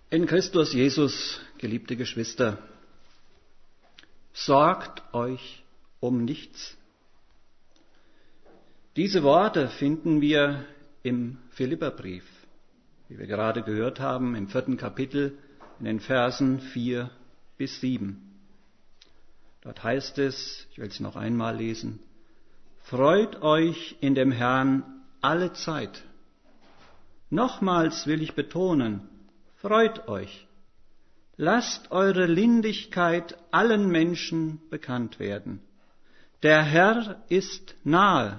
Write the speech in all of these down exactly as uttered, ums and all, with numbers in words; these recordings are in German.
In Christus Jesus, geliebte Geschwister, sorgt euch um nichts. Diese Worte finden wir im Philipperbrief, wie wir gerade gehört haben, im vierten Kapitel, in den Versen vier bis sieben. Dort heißt es, ich will es noch einmal lesen: Freut euch in dem Herrn alle Zeit. Nochmals will ich betonen, freut euch. Lasst eure Lindigkeit allen Menschen bekannt werden. Der Herr ist nahe.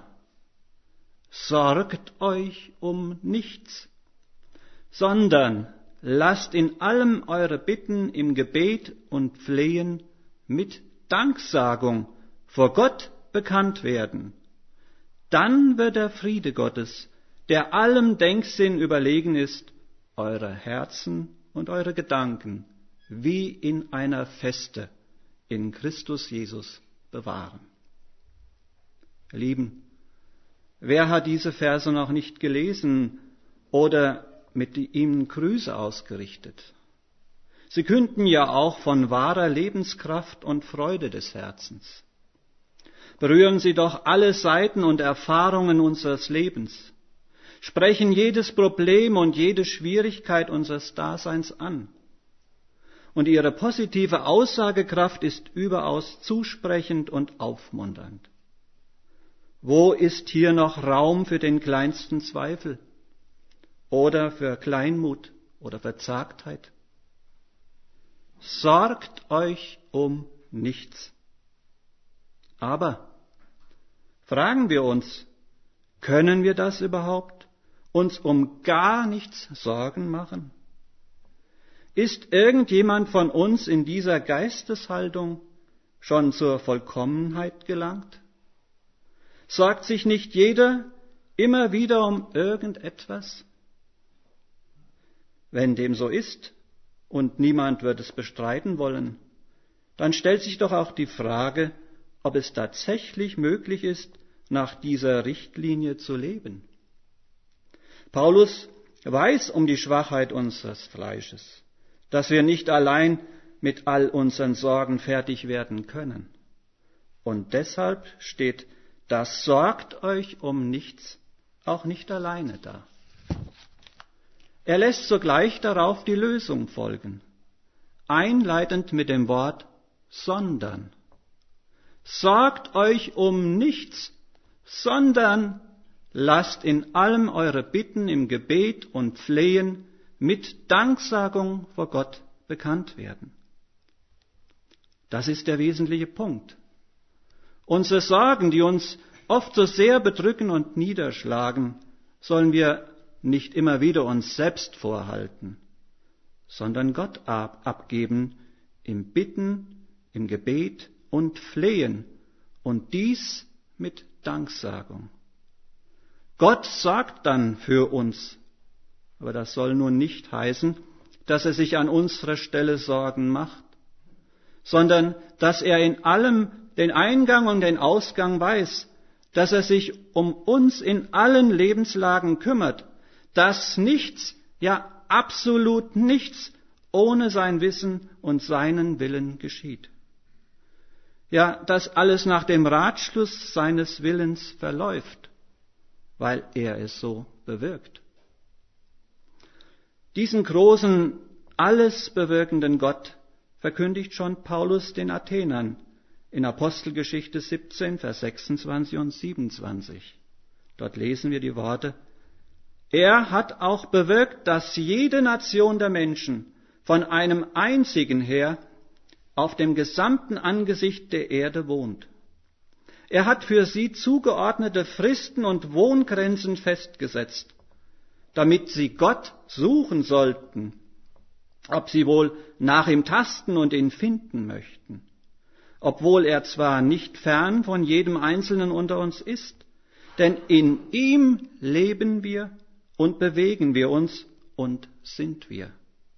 Sorgt euch um nichts, sondern lasst in allem eure Bitten im Gebet und Flehen mit Danksagung vor Gott bekannt werden. Dann wird der Friede Gottes, der allem Denksinn überlegen ist, eure Herzen und eure Gedanken wie in einer Feste in Christus Jesus bewahren. Ihr Lieben, wer hat diese Verse noch nicht gelesen oder mit ihnen Grüße ausgerichtet? Sie künden ja auch von wahrer Lebenskraft und Freude des Herzens. Berühren sie doch alle Seiten und Erfahrungen unseres Lebens, sprechen jedes Problem und jede Schwierigkeit unseres Daseins an. Und ihre positive Aussagekraft ist überaus zusprechend und aufmunternd. Wo ist hier noch Raum für den kleinsten Zweifel oder für Kleinmut oder Verzagtheit? Sorgt euch um nichts. Aber fragen wir uns, können wir das überhaupt? Uns um gar nichts Sorgen machen? Ist irgendjemand von uns in dieser Geisteshaltung schon zur Vollkommenheit gelangt? Sorgt sich nicht jeder immer wieder um irgendetwas? Wenn dem so ist, und niemand wird es bestreiten wollen, dann stellt sich doch auch die Frage, ob es tatsächlich möglich ist, nach dieser Richtlinie zu leben. Paulus weiß um die Schwachheit unseres Fleisches, dass wir nicht allein mit all unseren Sorgen fertig werden können. Und deshalb steht das sorgt euch um nichts auch nicht alleine da. Er lässt sogleich darauf die Lösung folgen, einleitend mit dem Wort sondern. Sorgt euch um nichts, sondern lasst in allem eure Bitten im Gebet und Flehen mit Danksagung vor Gott bekannt werden. Das ist der wesentliche Punkt. Unsere Sorgen, die uns oft so sehr bedrücken und niederschlagen, sollen wir nicht immer wieder uns selbst vorhalten, sondern Gott ab, abgeben im Bitten, im Gebet und Flehen und dies mit Danksagung. Gott sorgt dann für uns, aber das soll nun nicht heißen, dass er sich an unserer Stelle Sorgen macht, sondern dass er in allem den Eingang und den Ausgang weiß, dass er sich um uns in allen Lebenslagen kümmert, dass nichts, ja absolut nichts ohne sein Wissen und seinen Willen geschieht. Ja, dass alles nach dem Ratschluss seines Willens verläuft, weil er es so bewirkt. Diesen großen, alles bewirkenden Gott verkündigt schon Paulus den Athenern in Apostelgeschichte siebzehn, Vers sechsundzwanzig und siebenundzwanzig. Dort lesen wir die Worte: Er hat auch bewirkt, dass jede Nation der Menschen von einem einzigen her auf dem gesamten Angesicht der Erde wohnt. Er hat für sie zugeordnete Fristen und Wohngrenzen festgesetzt, damit sie Gott suchen sollten, ob sie wohl nach ihm tasten und ihn finden möchten, obwohl er zwar nicht fern von jedem Einzelnen unter uns ist, denn in ihm leben wir und bewegen wir uns und sind wir.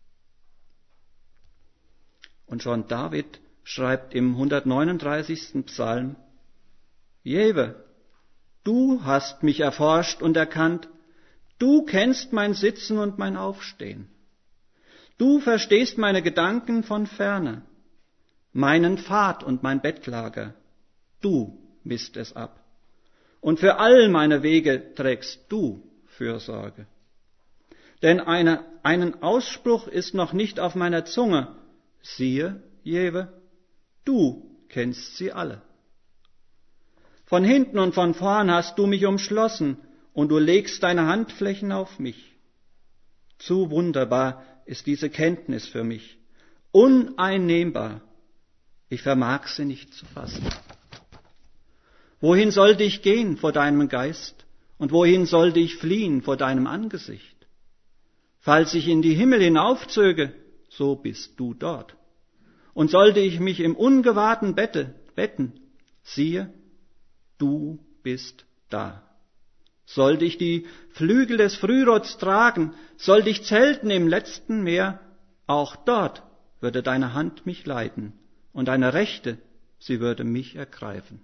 Und schon David schreibt im hundertneununddreißigsten Psalm: Jewe, du hast mich erforscht und erkannt, du kennst mein Sitzen und mein Aufstehen. Du verstehst meine Gedanken von ferne, meinen Pfad und mein Bettlager. Du misst es ab. Und für all meine Wege trägst du Fürsorge. Denn eine, einen Ausspruch ist noch nicht auf meiner Zunge. Siehe, Jewe, du kennst sie alle. Von hinten und von vorn hast du mich umschlossen und du legst deine Handflächen auf mich. Zu wunderbar ist diese Kenntnis für mich, uneinnehmbar. Ich vermag sie nicht zu fassen. Wohin sollte ich gehen vor deinem Geist und wohin sollte ich fliehen vor deinem Angesicht? Falls ich in die Himmel hinaufzöge, so bist du dort. Und sollte ich mich im ungewahrten Bette betten, siehe, du bist da. Sollte ich die Flügel des Frührots tragen, sollte ich zelten im letzten Meer, auch dort würde deine Hand mich leiten und deine Rechte, sie würde mich ergreifen.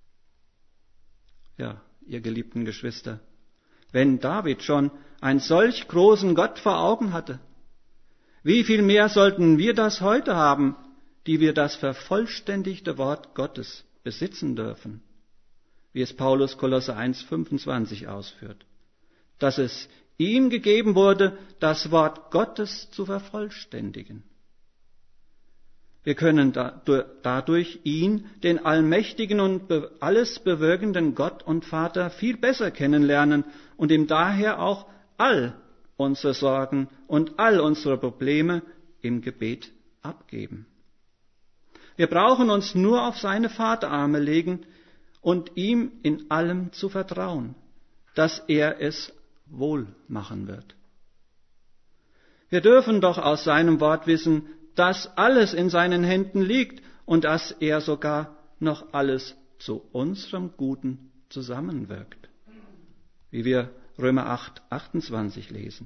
Ja, ihr geliebten Geschwister, wenn David schon einen solch großen Gott vor Augen hatte, wie viel mehr sollten wir das heute haben, die wir das vervollständigte Wort Gottes besitzen dürfen, wie es Paulus Kolosser eins fünfundzwanzig ausführt, dass es ihm gegeben wurde, das Wort Gottes zu vervollständigen. Wir können dadurch ihn, den allmächtigen und alles bewirkenden Gott und Vater, viel besser kennenlernen und ihm daher auch all unsere Sorgen und all unsere Probleme im Gebet abgeben. Wir brauchen uns nur auf seine Vaterarme legen und ihm in allem zu vertrauen, dass er es wohl machen wird. Wir dürfen doch aus seinem Wort wissen, dass alles in seinen Händen liegt und dass er sogar noch alles zu unserem Guten zusammenwirkt, wie wir Römer acht, achtundzwanzig lesen.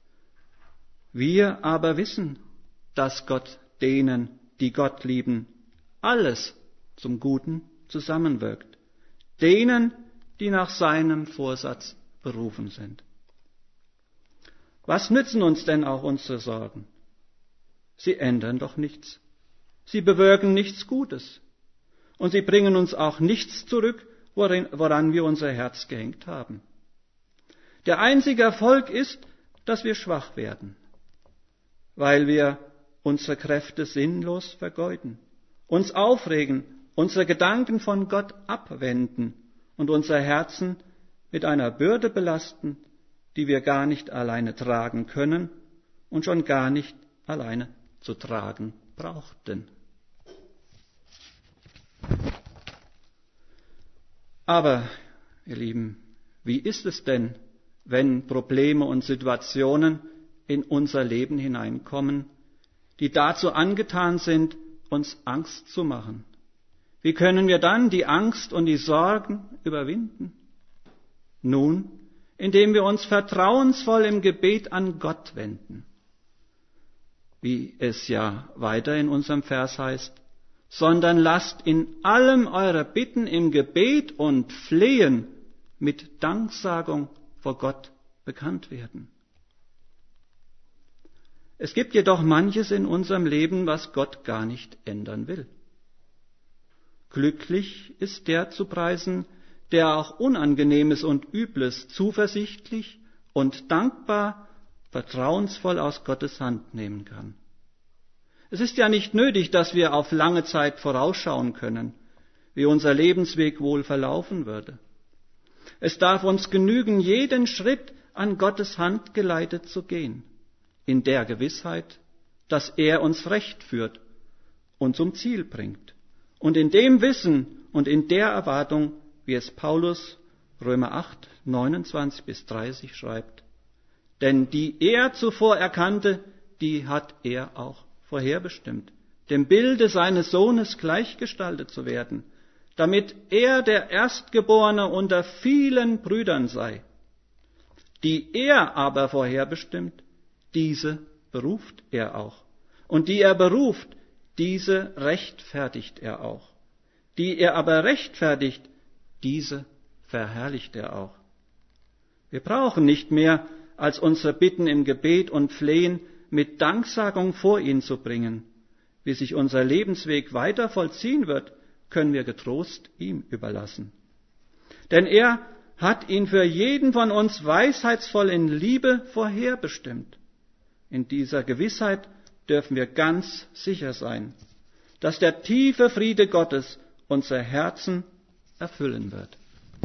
Wir aber wissen, dass Gott denen, die Gott lieben, alles zum Guten zusammenwirkt, denen, die nach seinem Vorsatz berufen sind. Was nützen uns denn auch unsere Sorgen? Sie ändern doch nichts. Sie bewirken nichts Gutes. Und sie bringen uns auch nichts zurück, worin, woran wir unser Herz gehängt haben. Der einzige Erfolg ist, dass wir schwach werden, weil wir unsere Kräfte sinnlos vergeuden, uns aufregen, unsere Gedanken von Gott abwenden und unser Herzen mit einer Bürde belasten, die wir gar nicht alleine tragen können und schon gar nicht alleine zu tragen brauchten. Aber, ihr Lieben, wie ist es denn, wenn Probleme und Situationen in unser Leben hineinkommen, die dazu angetan sind, uns Angst zu machen? Wie können wir dann die Angst und die Sorgen überwinden? Nun, indem wir uns vertrauensvoll im Gebet an Gott wenden. Wie es ja weiter in unserem Vers heißt, sondern lasst in allem eure Bitten im Gebet und Flehen mit Danksagung vor Gott bekannt werden. Es gibt jedoch manches in unserem Leben, was Gott gar nicht ändern will. Glücklich ist der zu preisen, der auch Unangenehmes und Übles zuversichtlich und dankbar, vertrauensvoll aus Gottes Hand nehmen kann. Es ist ja nicht nötig, dass wir auf lange Zeit vorausschauen können, wie unser Lebensweg wohl verlaufen würde. Es darf uns genügen, jeden Schritt an Gottes Hand geleitet zu gehen, in der Gewissheit, dass er uns recht führt und zum Ziel bringt. Und in dem Wissen und in der Erwartung, wie es Paulus Römer acht, neunundzwanzig bis dreißig schreibt, denn die er zuvor erkannte, die hat er auch vorherbestimmt, dem Bilde seines Sohnes gleichgestaltet zu werden, damit er der Erstgeborene unter vielen Brüdern sei. Die er aber vorherbestimmt, diese beruft er auch. Und die er beruft, diese rechtfertigt er auch. Die er aber rechtfertigt, diese verherrlicht er auch. Wir brauchen nicht mehr als unsere Bitten im Gebet und Flehen mit Danksagung vor ihn zu bringen. Wie sich unser Lebensweg weiter vollziehen wird, können wir getrost ihm überlassen. Denn er hat ihn für jeden von uns weisheitsvoll in Liebe vorherbestimmt. In dieser Gewissheit dürfen wir ganz sicher sein, dass der tiefe Friede Gottes unser Herzen erfüllen wird.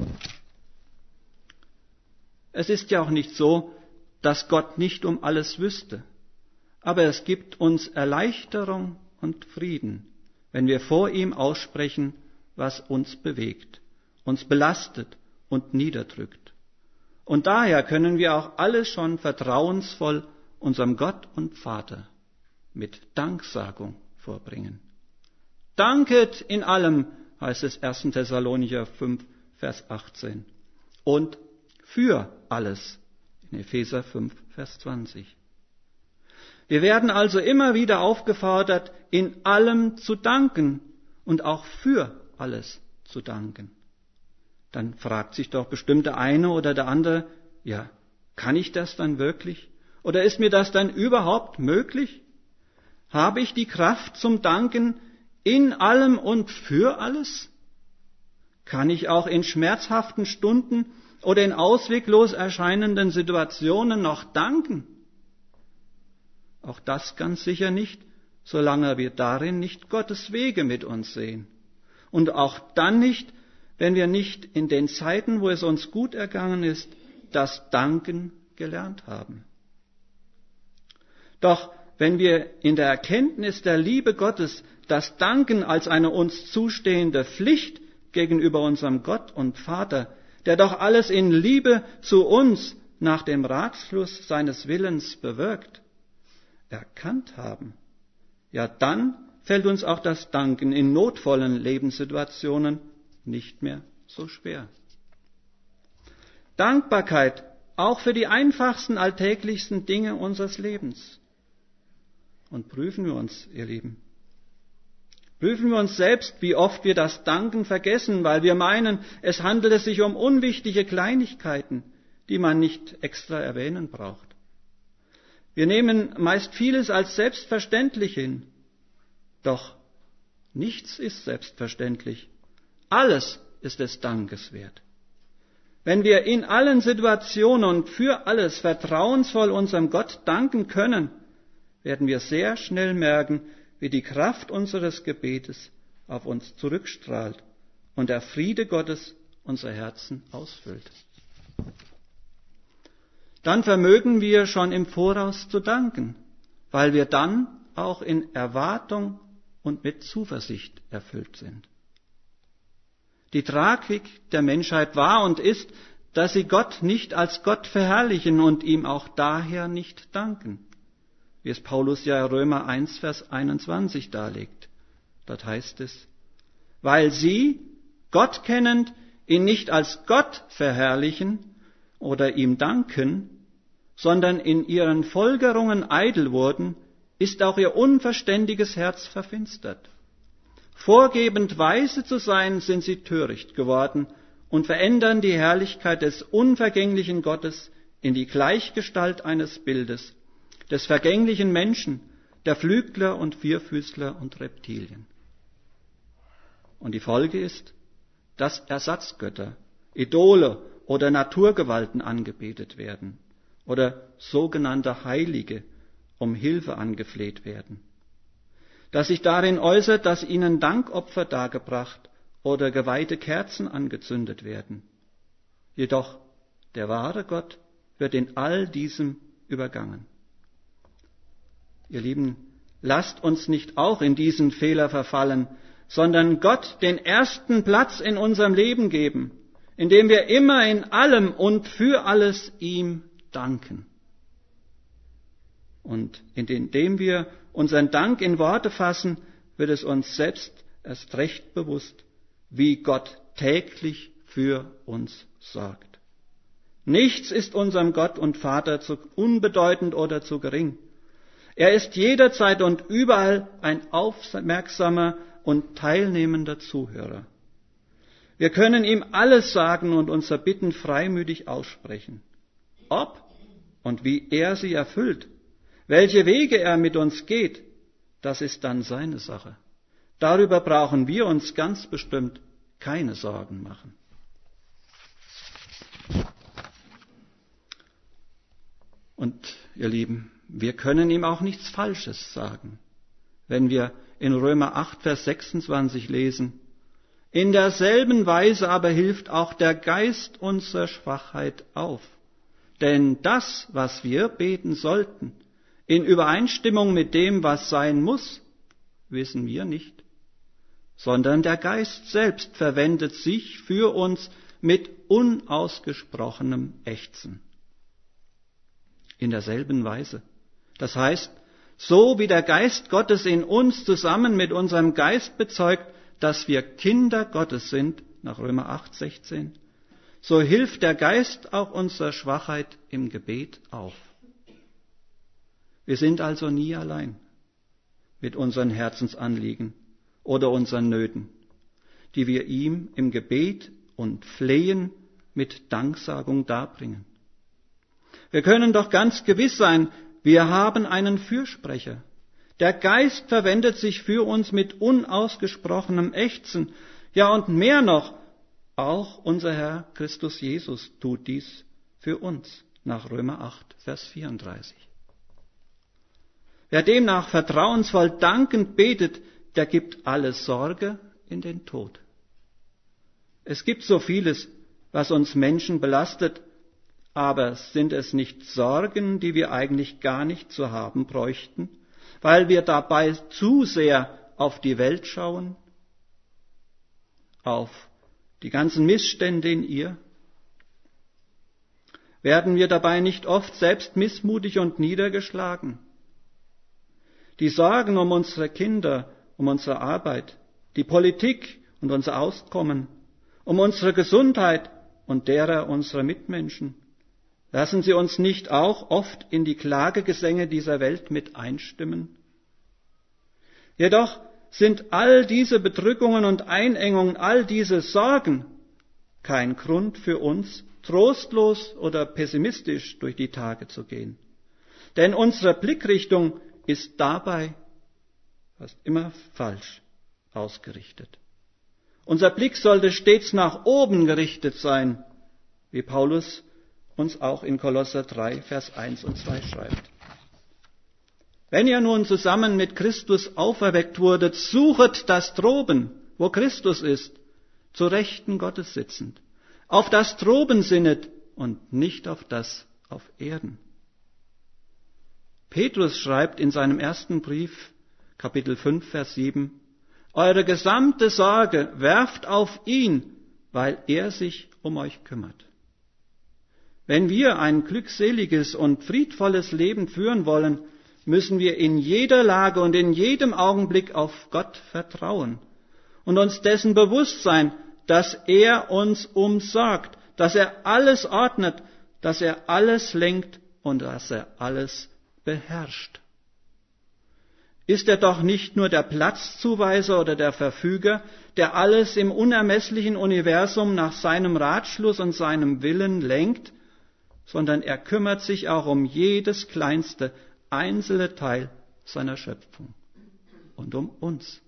Es ist ja auch nicht so, dass Gott nicht um alles wüsste, aber es gibt uns Erleichterung und Frieden, wenn wir vor ihm aussprechen, was uns bewegt, uns belastet und niederdrückt. Und daher können wir auch alles schon vertrauensvoll unserem Gott und Vater mit Danksagung vorbringen. Danket in allem, heißt es erster Thessalonicher fünf, Vers achtzehn. Und für alles, in Epheser fünf, Vers zwanzig. Wir werden also immer wieder aufgefordert, in allem zu danken und auch für alles zu danken. Dann fragt sich doch bestimmt der eine oder der andere, ja, kann ich das dann wirklich? Oder ist mir das dann überhaupt möglich? Habe ich die Kraft zum Danken in allem und für alles? Kann ich auch in schmerzhaften Stunden oder in ausweglos erscheinenden Situationen noch danken? Auch das ganz sicher nicht, solange wir darin nicht Gottes Wege mit uns sehen. Und auch dann nicht, wenn wir nicht in den Zeiten, wo es uns gut ergangen ist, das Danken gelernt haben. Doch wenn wir in der Erkenntnis der Liebe Gottes das Danken als eine uns zustehende Pflicht gegenüber unserem Gott und Vater, der doch alles in Liebe zu uns nach dem Ratschluss seines Willens bewirkt, erkannt haben, ja dann fällt uns auch das Danken in notvollen Lebenssituationen nicht mehr so schwer. Dankbarkeit auch für die einfachsten, alltäglichsten Dinge unseres Lebens. Und prüfen wir uns, ihr Lieben. Prüfen wir uns selbst, wie oft wir das Danken vergessen, weil wir meinen, es handele sich um unwichtige Kleinigkeiten, die man nicht extra erwähnen braucht. Wir nehmen meist vieles als selbstverständlich hin. Doch nichts ist selbstverständlich. Alles ist es dankeswert. Wenn wir in allen Situationen und für alles vertrauensvoll unserem Gott danken können, werden wir sehr schnell merken, wie die Kraft unseres Gebetes auf uns zurückstrahlt und der Friede Gottes unser Herzen ausfüllt. Dann vermögen wir schon im Voraus zu danken, weil wir dann auch in Erwartung und mit Zuversicht erfüllt sind. Die Tragik der Menschheit war und ist, dass sie Gott nicht als Gott verherrlichen und ihm auch daher nicht danken, wie es Paulus ja in Römer eins, Vers einundzwanzig darlegt. Dort heißt es, weil sie, Gott kennend, ihn nicht als Gott verherrlichen oder ihm danken, sondern in ihren Folgerungen eitel wurden, ist auch ihr unverständiges Herz verfinstert. Vorgebend weise zu sein, sind sie töricht geworden und verändern die Herrlichkeit des unvergänglichen Gottes in die Gleichgestalt eines Bildes, des vergänglichen Menschen, der Flügler und Vierfüßler und Reptilien. Und die Folge ist, dass Ersatzgötter, Idole oder Naturgewalten angebetet werden oder sogenannte Heilige um Hilfe angefleht werden. Dass sich darin äußert, dass ihnen Dankopfer dargebracht oder geweihte Kerzen angezündet werden. Jedoch der wahre Gott wird in all diesem übergangen. Ihr Lieben, lasst uns nicht auch in diesen Fehler verfallen, sondern Gott den ersten Platz in unserem Leben geben, indem wir immer in allem und für alles ihm danken. Und indem wir unseren Dank in Worte fassen, wird es uns selbst erst recht bewusst, wie Gott täglich für uns sorgt. Nichts ist unserem Gott und Vater zu unbedeutend oder zu gering. Er ist jederzeit und überall ein aufmerksamer und teilnehmender Zuhörer. Wir können ihm alles sagen und unser Bitten freimütig aussprechen. Ob und wie er sie erfüllt, Welche Wege er mit uns geht, das ist dann seine Sache. Darüber brauchen wir uns ganz bestimmt keine Sorgen machen. Und ihr Lieben, wir können ihm auch nichts Falsches sagen, wenn wir in Römer acht, Vers sechsundzwanzig lesen: In derselben Weise aber hilft auch der Geist unserer Schwachheit auf. Denn das, was wir beten sollten, in Übereinstimmung mit dem, was sein muss, wissen wir nicht, sondern der Geist selbst verwendet sich für uns mit unausgesprochenem Ächzen. In derselben Weise. Das heißt, so wie der Geist Gottes in uns zusammen mit unserem Geist bezeugt, dass wir Kinder Gottes sind, nach Römer acht, sechzehn, so hilft der Geist auch unserer Schwachheit im Gebet auf. Wir sind also nie allein mit unseren Herzensanliegen oder unseren Nöten, die wir ihm im Gebet und Flehen mit Danksagung darbringen. Wir können doch ganz gewiss sein, wir haben einen Fürsprecher. Der Geist verwendet sich für uns mit unausgesprochenem Ächzen. Ja, und mehr noch, auch unser Herr Christus Jesus tut dies für uns, nach Römer acht, Vers vierunddreißig. Wer demnach vertrauensvoll dankend betet, der gibt alle Sorge in den Tod. Es gibt so vieles, was uns Menschen belastet, aber sind es nicht Sorgen, die wir eigentlich gar nicht zu haben bräuchten, weil wir dabei zu sehr auf die Welt schauen, auf die ganzen Missstände in ihr? Werden wir dabei nicht oft selbst missmutig und niedergeschlagen? Die Sorgen um unsere Kinder, um unsere Arbeit, die Politik und unser Auskommen, um unsere Gesundheit und derer unserer Mitmenschen, lassen sie uns nicht auch oft in die Klagegesänge dieser Welt mit einstimmen? Jedoch sind all diese Bedrückungen und Einengungen, all diese Sorgen kein Grund für uns, trostlos oder pessimistisch durch die Tage zu gehen. Denn unsere Blickrichtung ist dabei fast immer falsch ausgerichtet. Unser Blick sollte stets nach oben gerichtet sein, wie Paulus uns auch in Kolosser drei, Vers eins und zwei schreibt. Wenn ihr nun zusammen mit Christus auferweckt wurdet, suchet das Droben, wo Christus ist, zu Rechten Gottes sitzend. Auf das Droben sinnet und nicht auf das auf Erden. Petrus schreibt in seinem ersten Brief, Kapitel fünf, Vers sieben, eure gesamte Sorge werft auf ihn, weil er sich um euch kümmert. Wenn wir ein glückseliges und friedvolles Leben führen wollen, müssen wir in jeder Lage und in jedem Augenblick auf Gott vertrauen und uns dessen bewusst sein, dass er uns umsorgt, dass er alles ordnet, dass er alles lenkt und dass er alles beherrscht. Ist er doch nicht nur der Platzzuweiser oder der Verfüger, der alles im unermesslichen Universum nach seinem Ratschluss und seinem Willen lenkt, sondern er kümmert sich auch um jedes kleinste einzelne Teil seiner Schöpfung und um uns.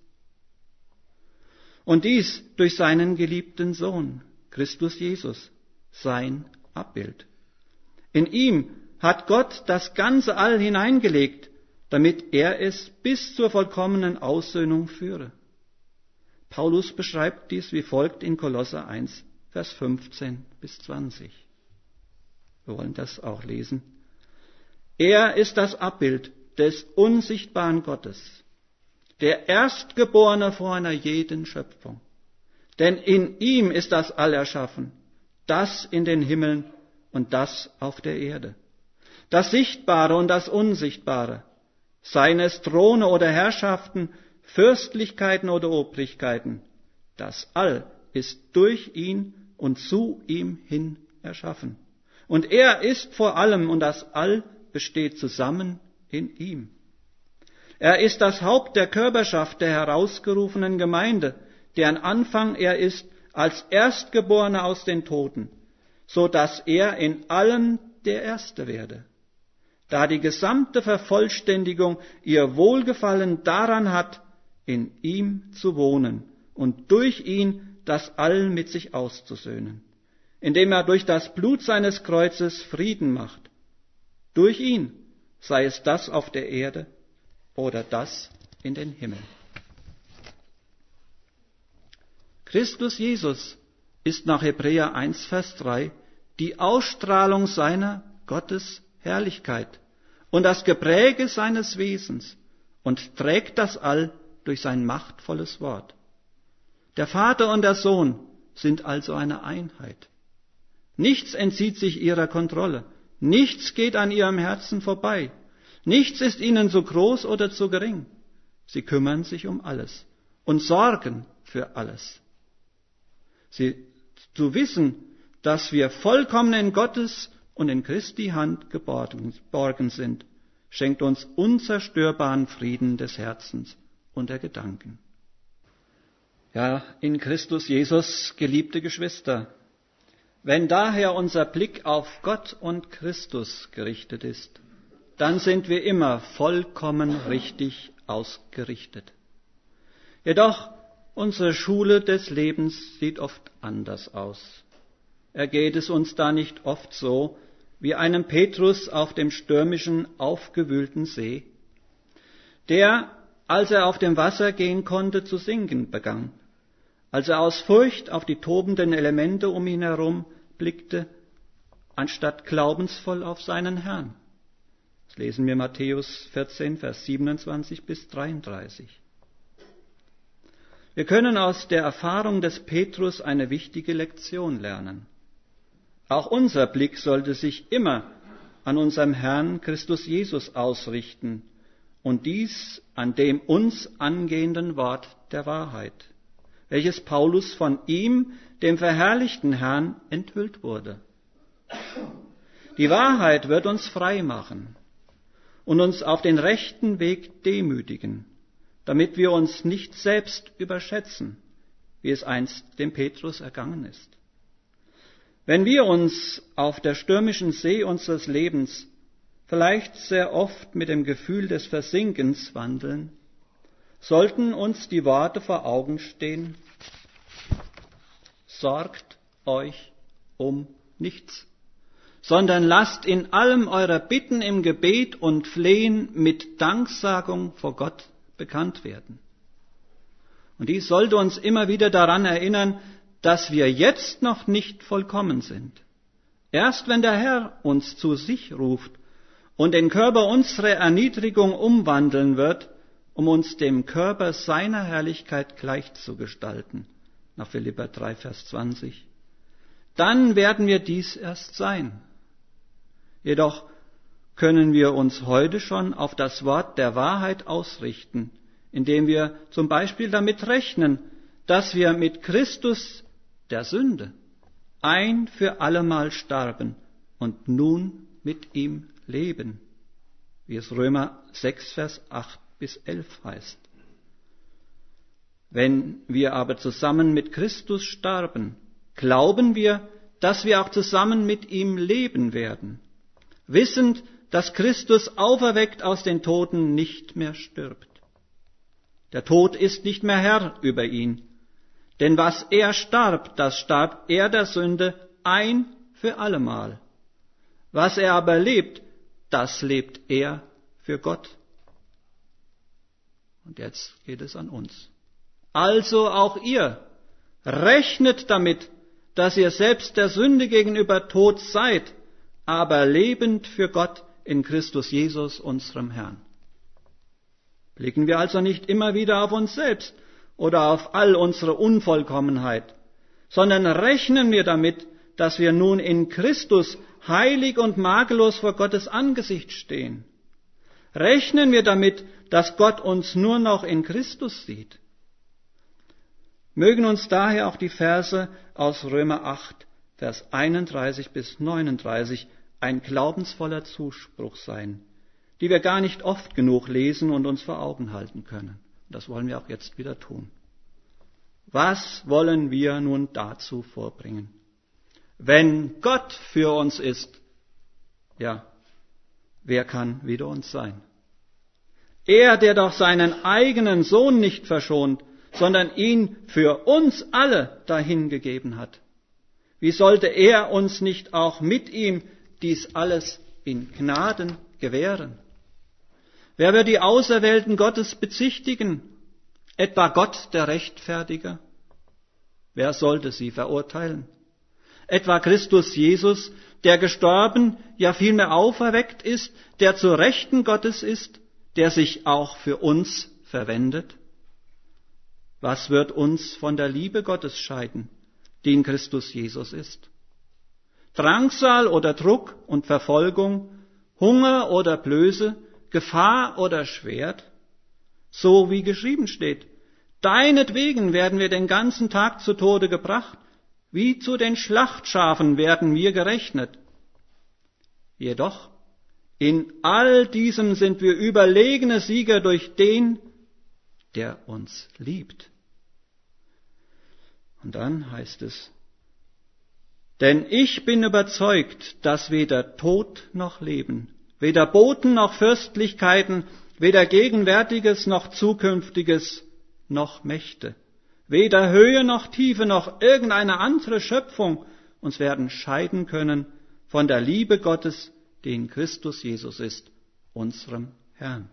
Und dies durch seinen geliebten Sohn, Christus Jesus, sein Abbild. In ihm hat Gott das ganze All hineingelegt, damit er es bis zur vollkommenen Aussöhnung führe. Paulus beschreibt dies wie folgt in Kolosser eins, Vers fünfzehn bis zwanzig. Wir wollen das auch lesen. Er ist das Abbild des unsichtbaren Gottes, der Erstgeborene vor einer jeden Schöpfung. Denn in ihm ist das All erschaffen, das in den Himmeln und das auf der Erde. Das Sichtbare und das Unsichtbare, seien es Throne oder Herrschaften, Fürstlichkeiten oder Obrigkeiten. Das All ist durch ihn und zu ihm hin erschaffen. Und er ist vor allem und das All besteht zusammen in ihm. Er ist das Haupt der Körperschaft der herausgerufenen Gemeinde, deren Anfang er ist als Erstgeborener aus den Toten, so dass er in allem der Erste werde. da die gesamte Vervollständigung ihr Wohlgefallen daran hat, in ihm zu wohnen und durch ihn das All mit sich auszusöhnen, indem er durch das Blut seines Kreuzes Frieden macht. Durch ihn, sei es das auf der Erde oder das in den Himmel. Christus Jesus ist nach Hebräer eins, Vers drei die Ausstrahlung seiner Gottes Herrlichkeit und das Gepräge seines Wesens und trägt das All durch sein machtvolles Wort. Der Vater und der Sohn sind also eine Einheit. Nichts entzieht sich ihrer Kontrolle, nichts geht an ihrem Herzen vorbei, nichts ist ihnen zu groß oder zu gering. Sie kümmern sich um alles und sorgen für alles. Sie zu wissen, dass wir vollkommen in Gottes und in Christi Hand geborgen sind, schenkt uns unzerstörbaren Frieden des Herzens und der Gedanken. Ja, in Christus Jesus, geliebte Geschwister, wenn daher unser Blick auf Gott und Christus gerichtet ist, dann sind wir immer vollkommen richtig ausgerichtet. Jedoch, unsere Schule des Lebens sieht oft anders aus. Ergeht es uns da nicht oft so, wie einem Petrus auf dem stürmischen, aufgewühlten See, der, als er auf dem Wasser gehen konnte, zu sinken begann, als er aus Furcht auf die tobenden Elemente um ihn herum blickte, anstatt glaubensvoll auf seinen Herrn. Das lesen wir Matthäus vierzehn, Vers siebenundzwanzig bis dreiunddreißig. Wir können aus der Erfahrung des Petrus eine wichtige Lektion lernen. Auch unser Blick sollte sich immer an unserem Herrn Christus Jesus ausrichten und dies an dem uns angehenden Wort der Wahrheit, welches Paulus von ihm, dem verherrlichten Herrn, enthüllt wurde. Die Wahrheit wird uns frei machen und uns auf den rechten Weg demütigen, damit wir uns nicht selbst überschätzen, wie es einst dem Petrus ergangen ist. Wenn wir uns auf der stürmischen See unseres Lebens vielleicht sehr oft mit dem Gefühl des Versinkens wandeln, sollten uns die Worte vor Augen stehen: Sorgt euch um nichts, sondern lasst in allem eure Bitten im Gebet und Flehen mit Danksagung vor Gott bekannt werden. Und dies sollte uns immer wieder daran erinnern, dass wir jetzt noch nicht vollkommen sind. Erst wenn der Herr uns zu sich ruft und den Körper unserer Erniedrigung umwandeln wird, um uns dem Körper seiner Herrlichkeit gleichzugestalten, nach Philipper drei, Vers zwanzig, dann werden wir dies erst sein. Jedoch können wir uns heute schon auf das Wort der Wahrheit ausrichten, indem wir zum Beispiel damit rechnen, dass wir mit Christus der Sünde ein für allemal starben und nun mit ihm leben, wie es Römer sechs, Vers acht bis elf heißt. Wenn wir aber zusammen mit Christus starben, glauben wir, dass wir auch zusammen mit ihm leben werden, wissend, dass Christus auferweckt aus den Toten nicht mehr stirbt. Der Tod ist nicht mehr Herr über ihn, denn was er starb, das starb er der Sünde ein für allemal. Was er aber lebt, das lebt er für Gott. Und jetzt geht es an uns. Also auch ihr, rechnet damit, dass ihr selbst der Sünde gegenüber tot seid, aber lebend für Gott in Christus Jesus, unserem Herrn. Blicken wir also nicht immer wieder auf uns selbst oder auf all unsere Unvollkommenheit, sondern rechnen wir damit, dass wir nun in Christus heilig und makellos vor Gottes Angesicht stehen. Rechnen wir damit, dass Gott uns nur noch in Christus sieht. Mögen uns daher auch die Verse aus Römer acht, Vers einunddreißig bis neununddreißig ein glaubensvoller Zuspruch sein, die wir gar nicht oft genug lesen und uns vor Augen halten können. Das wollen wir auch jetzt wieder tun. Was wollen wir nun dazu vorbringen? Wenn Gott für uns ist, ja, wer kann wider uns sein? Er, der doch seinen eigenen Sohn nicht verschont, sondern ihn für uns alle dahingegeben hat. Wie sollte er uns nicht auch mit ihm dies alles in Gnaden gewähren? Wer wird die Auserwählten Gottes bezichtigen? Etwa Gott, der Rechtfertiger? Wer sollte sie verurteilen? Etwa Christus Jesus, der gestorben, ja vielmehr auferweckt ist, der zur Rechten Gottes ist, der sich auch für uns verwendet? Was wird uns von der Liebe Gottes scheiden, die in Christus Jesus ist? Drangsal oder Druck und Verfolgung, Hunger oder Blöße, Gefahr oder Schwert? So wie geschrieben steht, deinetwegen werden wir den ganzen Tag zu Tode gebracht, wie zu den Schlachtschafen werden wir gerechnet. Jedoch, in all diesem sind wir überlegene Sieger durch den, der uns liebt. Und dann heißt es, denn ich bin überzeugt, dass weder Tod noch Leben, weder Boten noch Fürstlichkeiten, weder Gegenwärtiges noch Zukünftiges noch Mächte, weder Höhe noch Tiefe noch irgendeine andere Schöpfung uns werden scheiden können von der Liebe Gottes, die in Christus Jesus ist, unserem Herrn.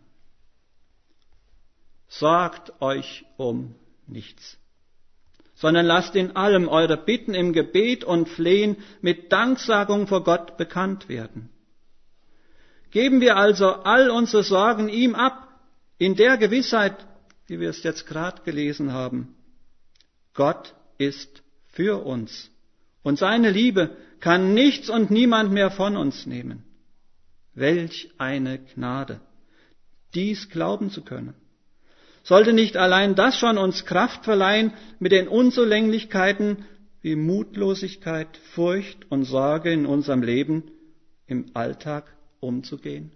Sorgt euch um nichts, sondern lasst in allem eure Bitten im Gebet und Flehen mit Danksagung vor Gott bekannt werden. Geben wir also all unsere Sorgen ihm ab, in der Gewissheit, wie wir es jetzt gerade gelesen haben, Gott ist für uns und seine Liebe kann nichts und niemand mehr von uns nehmen. Welch eine Gnade, dies glauben zu können. Sollte nicht allein das schon uns Kraft verleihen, mit den Unzulänglichkeiten wie Mutlosigkeit, Furcht und Sorge in unserem Leben im Alltag umzugehen?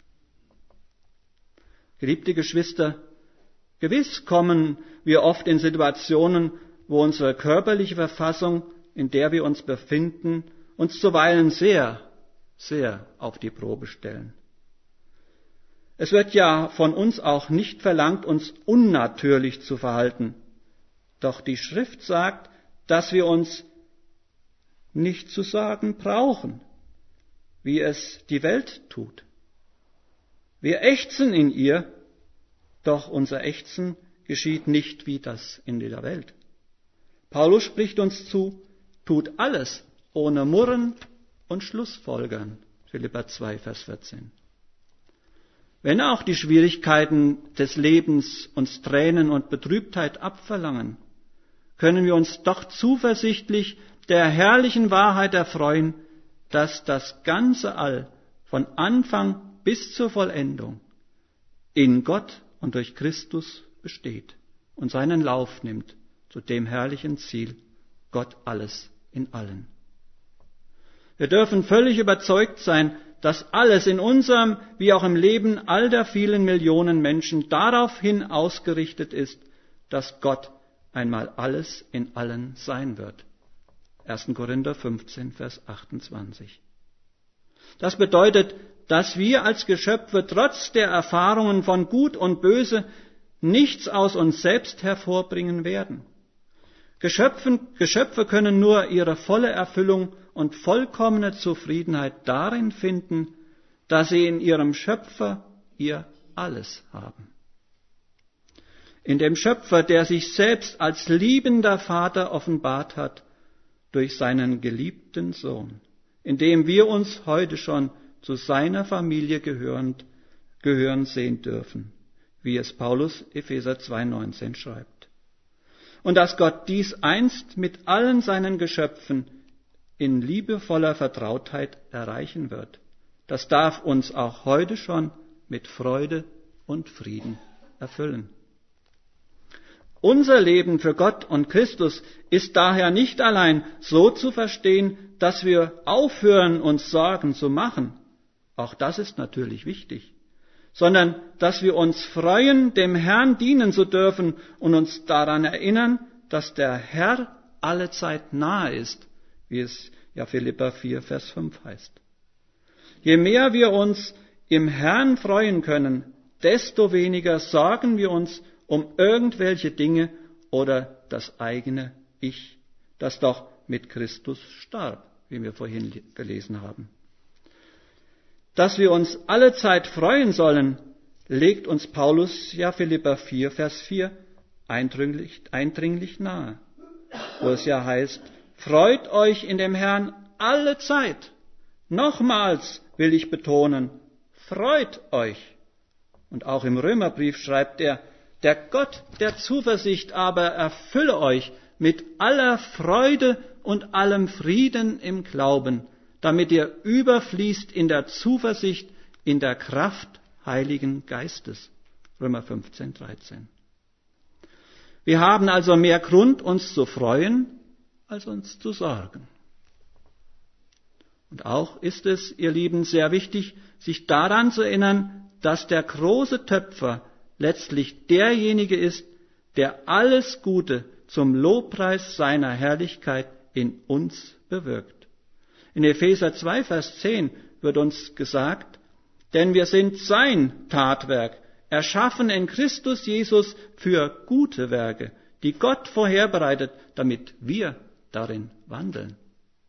Geliebte Geschwister, gewiss kommen wir oft in Situationen, wo unsere körperliche Verfassung, in der wir uns befinden, uns zuweilen sehr, sehr auf die Probe stellen. Es wird ja von uns auch nicht verlangt, uns unnatürlich zu verhalten. Doch die Schrift sagt, dass wir uns nicht zu sagen brauchen, wie es die Welt tut. Wir ächzen in ihr, doch unser Ächzen geschieht nicht wie das in der Welt. Paulus spricht uns zu, tut alles ohne Murren und Schlussfolgern. Philipper zwei, Vers vierzehn. Wenn auch die Schwierigkeiten des Lebens uns Tränen und Betrübtheit abverlangen, können wir uns doch zuversichtlich der herrlichen Wahrheit erfreuen, dass das ganze All von Anfang bis zur Vollendung in Gott und durch Christus besteht und seinen Lauf nimmt zu dem herrlichen Ziel, Gott alles in allen. Wir dürfen völlig überzeugt sein, dass alles in unserem wie auch im Leben all der vielen Millionen Menschen daraufhin ausgerichtet ist, dass Gott einmal alles in allen sein wird. erster Korinther fünfzehn, Vers achtundzwanzig. Das bedeutet, dass wir als Geschöpfe trotz der Erfahrungen von Gut und Böse nichts aus uns selbst hervorbringen werden. Geschöpfe, Geschöpfe können nur ihre volle Erfüllung und vollkommene Zufriedenheit darin finden, dass sie in ihrem Schöpfer ihr Alles haben. In dem Schöpfer, der sich selbst als liebender Vater offenbart hat, durch seinen geliebten Sohn, in dem wir uns heute schon zu seiner Familie gehörend, gehören sehen dürfen, wie es Paulus Epheser zwei, neunzehn schreibt. Und dass Gott dies einst mit allen seinen Geschöpfen in liebevoller Vertrautheit erreichen wird, das darf uns auch heute schon mit Freude und Frieden erfüllen. Unser Leben für Gott und Christus ist daher nicht allein so zu verstehen, dass wir aufhören, uns Sorgen zu machen. Auch das ist natürlich wichtig. Sondern, dass wir uns freuen, dem Herrn dienen zu dürfen und uns daran erinnern, dass der Herr allezeit nahe ist, wie es ja Philipper vier, Vers fünf heißt. Je mehr wir uns im Herrn freuen können, desto weniger sorgen wir uns um irgendwelche Dinge oder das eigene Ich, das doch mit Christus starb, wie wir vorhin gelesen haben. Dass wir uns alle Zeit freuen sollen, legt uns Paulus ja Philipper vier, Vers vier eindringlich, eindringlich nahe, wo es ja heißt, freut euch in dem Herrn alle Zeit. Nochmals will ich betonen, freut euch. Und auch im Römerbrief schreibt er, der Gott der Zuversicht aber erfülle euch mit aller Freude und allem Frieden im Glauben, damit ihr überfließt in der Zuversicht, in der Kraft Heiligen Geistes. Römer fünfzehn, dreizehn. Wir haben also mehr Grund, uns zu freuen, als uns zu sorgen. Und auch ist es, ihr Lieben, sehr wichtig, sich daran zu erinnern, dass der große Töpfer letztlich derjenige ist, der alles Gute zum Lobpreis seiner Herrlichkeit in uns bewirkt. In Epheser zwei, Vers zehn wird uns gesagt, denn wir sind sein Tatwerk, erschaffen in Christus Jesus für gute Werke, die Gott vorherbereitet, damit wir darin wandeln.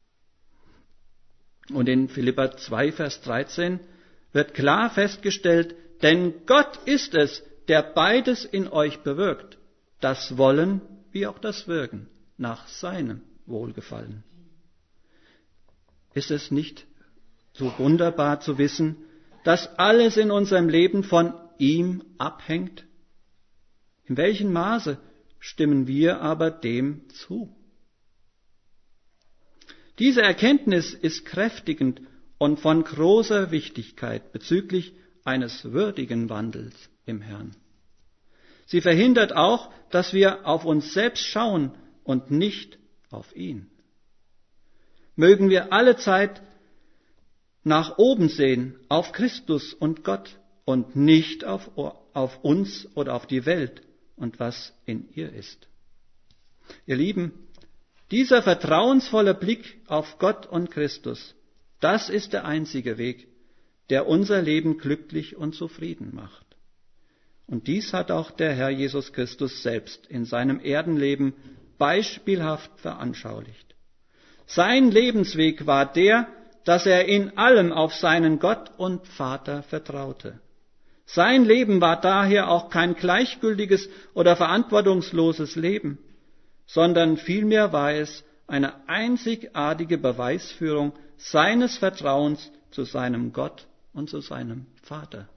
Und in Philipper zwei, Vers dreizehn wird klar festgestellt, denn Gott ist es, der beides in euch bewirkt, das Wollen wie auch das Wirken nach seinem Wohlgefallen. Ist es nicht so wunderbar zu wissen, dass alles in unserem Leben von ihm abhängt? In welchem Maße stimmen wir aber dem zu? Diese Erkenntnis ist kräftigend und von großer Wichtigkeit bezüglich eines würdigen Wandels im Herrn. Sie verhindert auch, dass wir auf uns selbst schauen und nicht auf ihn. Mögen wir alle Zeit nach oben sehen, auf Christus und Gott und nicht auf, auf uns oder auf die Welt und was in ihr ist. Ihr Lieben, dieser vertrauensvolle Blick auf Gott und Christus, das ist der einzige Weg, der unser Leben glücklich und zufrieden macht. Und dies hat auch der Herr Jesus Christus selbst in seinem Erdenleben beispielhaft veranschaulicht. Sein Lebensweg war der, dass er in allem auf seinen Gott und Vater vertraute. Sein Leben war daher auch kein gleichgültiges oder verantwortungsloses Leben, sondern vielmehr war es eine einzigartige Beweisführung seines Vertrauens zu seinem Gott und zu seinem Vater.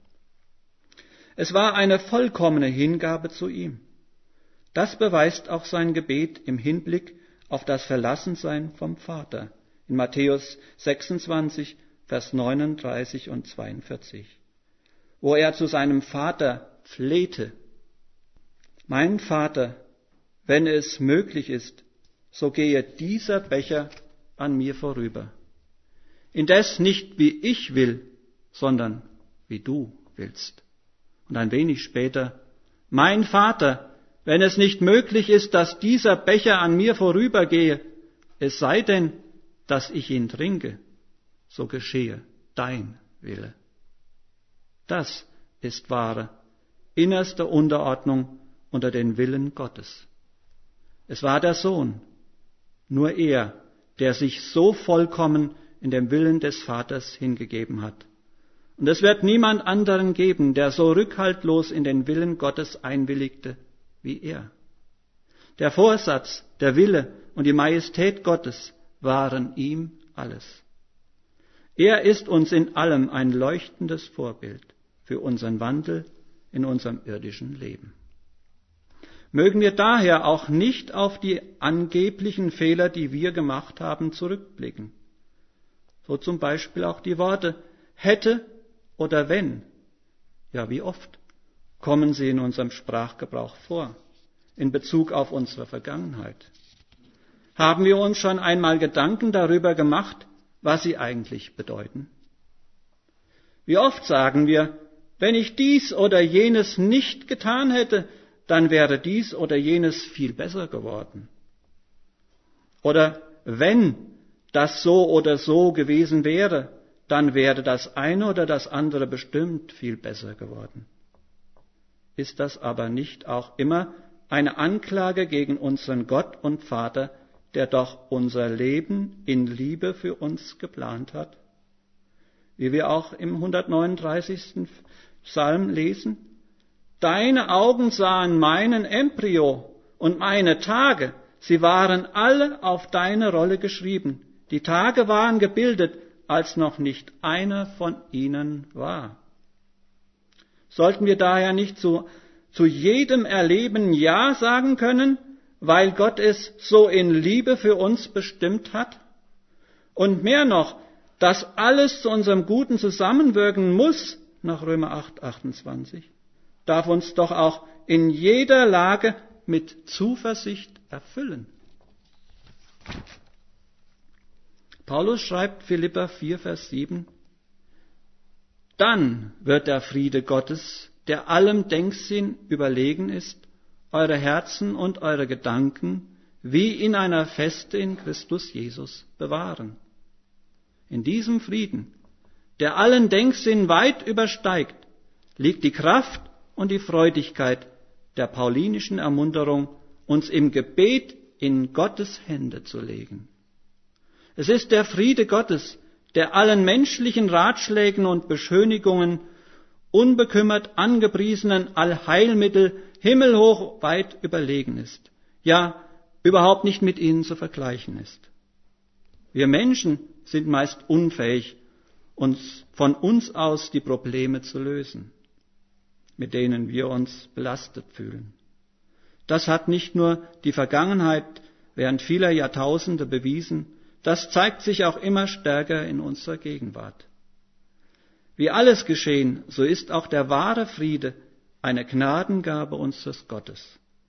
Es war eine vollkommene Hingabe zu ihm. Das beweist auch sein Gebet im Hinblick auf das Verlassensein vom Vater in Matthäus sechsundzwanzig, Vers neununddreißig und zweiundvierzig, wo er zu seinem Vater flehte: Mein Vater, wenn es möglich ist, so gehe dieser Becher an mir vorüber. Indes nicht wie ich will, sondern wie du willst. Und ein wenig später: Mein Vater, wenn es nicht möglich ist, dass dieser Becher an mir vorübergehe, es sei denn, dass ich ihn trinke, so geschehe dein Wille. Das ist wahre, innerste Unterordnung unter den Willen Gottes. Es war der Sohn, nur er, der sich so vollkommen in dem Willen des Vaters hingegeben hat. Und es wird niemand anderen geben, der so rückhaltlos in den Willen Gottes einwilligte wie er. Der Vorsatz, der Wille und die Majestät Gottes waren ihm alles. Er ist uns in allem ein leuchtendes Vorbild für unseren Wandel in unserem irdischen Leben. Mögen wir daher auch nicht auf die angeblichen Fehler, die wir gemacht haben, zurückblicken. So zum Beispiel auch die Worte hätte oder wenn. Ja, wie oft kommen sie in unserem Sprachgebrauch vor, in Bezug auf unsere Vergangenheit? Haben wir uns schon einmal Gedanken darüber gemacht, was sie eigentlich bedeuten? Wie oft sagen wir, wenn ich dies oder jenes nicht getan hätte, dann wäre dies oder jenes viel besser geworden. Oder wenn das so oder so gewesen wäre, dann wäre das eine oder das andere bestimmt viel besser geworden. Ist das aber nicht auch immer eine Anklage gegen unseren Gott und Vater, der doch unser Leben in Liebe für uns geplant hat? Wie wir auch im hundertneununddreißigsten Psalm lesen: Deine Augen sahen meinen Embryo und meine Tage, sie waren alle auf deine Rolle geschrieben. Die Tage waren gebildet, als noch nicht einer von ihnen war. Sollten wir daher nicht zu, zu jedem Erleben Ja sagen können, weil Gott es so in Liebe für uns bestimmt hat? Und mehr noch, dass alles zu unserem Guten zusammenwirken muss, nach Römer acht, achtundzwanzig, darf uns doch auch in jeder Lage mit Zuversicht erfüllen. Paulus schreibt Philipper vier, Vers sieben, dann wird der Friede Gottes, der allem Denksinn überlegen ist, eure Herzen und eure Gedanken wie in einer Feste in Christus Jesus bewahren. In diesem Frieden, der allen Denksinn weit übersteigt, liegt die Kraft und die Freudigkeit der paulinischen Ermunterung, uns im Gebet in Gottes Hände zu legen. Es ist der Friede Gottes, der allen menschlichen Ratschlägen und Beschönigungen, unbekümmert angepriesenen Allheilmittel himmelhoch weit überlegen ist, ja, überhaupt nicht mit ihnen zu vergleichen ist. Wir Menschen sind meist unfähig, uns von uns aus die Probleme zu lösen, mit denen wir uns belastet fühlen. Das hat nicht nur die Vergangenheit während vieler Jahrtausende bewiesen, das zeigt sich auch immer stärker in unserer Gegenwart. Wie alles geschehen, so ist auch der wahre Friede eine Gnadengabe unseres Gottes.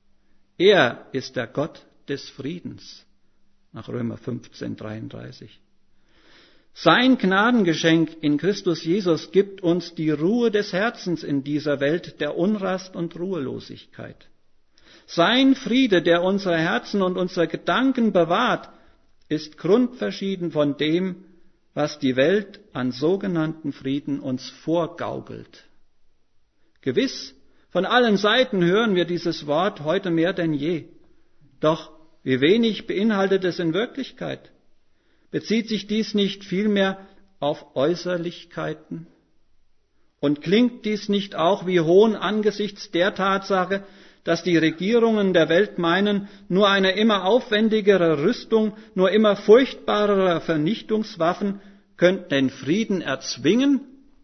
Er ist der Gott des Friedens, nach Römer fünfzehn, dreiunddreißig. Sein Gnadengeschenk in Christus Jesus gibt uns die Ruhe des Herzens in dieser Welt der Unrast und Ruhelosigkeit. Sein Friede, der unsere Herzen und unsere Gedanken bewahrt, ist grundverschieden von dem, was die Welt an sogenannten Frieden uns vorgaukelt. Gewiss, von allen Seiten hören wir dieses Wort heute mehr denn je. Doch wie wenig beinhaltet es in Wirklichkeit? Bezieht sich dies nicht vielmehr auf Äußerlichkeiten? Und klingt dies nicht auch wie Hohn angesichts der Tatsache, dass die Regierungen der Welt meinen, nur eine immer aufwendigere Rüstung, nur immer furchtbarere Vernichtungswaffen könnten den Frieden erzwingen?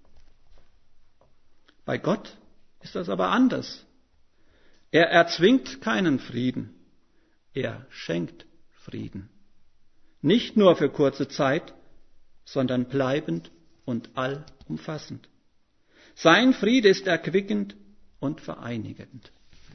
Bei Gott ist das aber anders. Er erzwingt keinen Frieden, er schenkt Frieden. Nicht nur für kurze Zeit, sondern bleibend und allumfassend. Sein Friede ist erquickend und vereinigend.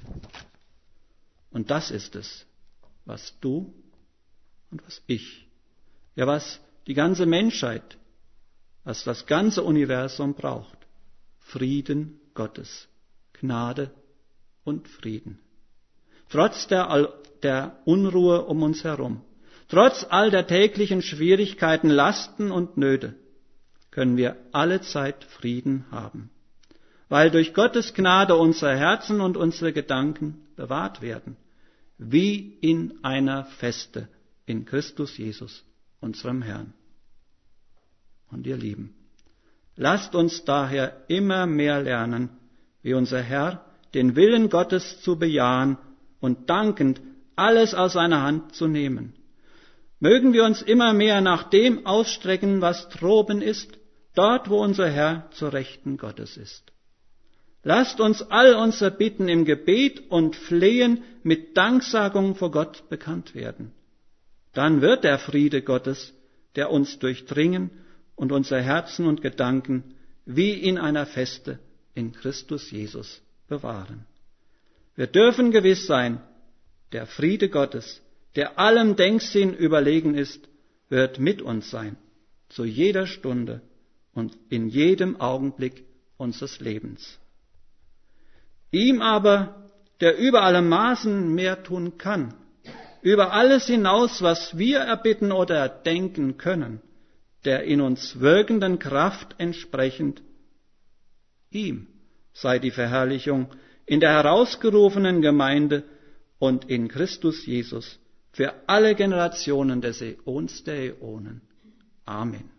Und das ist es, was du und was ich, ja was die ganze Menschheit, was das ganze Universum braucht. Frieden Gottes, Gnade und Frieden. Trotz der, der Unruhe um uns herum, trotz all der täglichen Schwierigkeiten, Lasten und Nöte, können wir allezeit Frieden haben, weil durch Gottes Gnade unsere Herzen und unsere Gedanken bewahrt werden, wie in einer Feste in Christus Jesus, unserem Herrn. Und ihr Lieben, lasst uns daher immer mehr lernen, wie unser Herr, den Willen Gottes zu bejahen und dankend alles aus seiner Hand zu nehmen. Mögen wir uns immer mehr nach dem ausstrecken, was droben ist, dort, wo unser Herr zur Rechten Gottes ist. Lasst uns all unsere Bitten im Gebet und Flehen mit Danksagung vor Gott bekannt werden. Dann wird der Friede Gottes, der uns durchdringen und unsere Herzen und Gedanken wie in einer Feste in Christus Jesus bewahren. Wir dürfen gewiss sein, der Friede Gottes, der allem Denksinn überlegen ist, wird mit uns sein, zu jeder Stunde und in jedem Augenblick unseres Lebens. Ihm aber, der über alle Maßen mehr tun kann, über alles hinaus, was wir erbitten oder denken können, der in uns wirkenden Kraft entsprechend. Ihm sei die Verherrlichung in der herausgerufenen Gemeinde und in Christus Jesus für alle Generationen des Äons der Äonen. Amen.